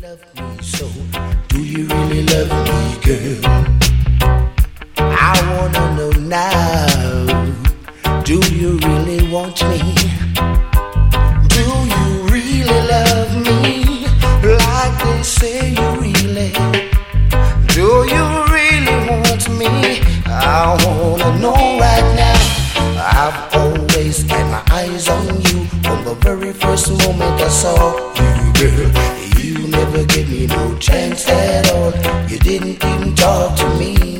love me so? Do you really love me, girl? I wanna know now. Do you really want me? Do you really love me like they say you really? Do you really want me? I wanna know right now. I've always had my eyes on you from the very first moment I saw you, girl. You never gave me no chance at all. You didn't even talk to me.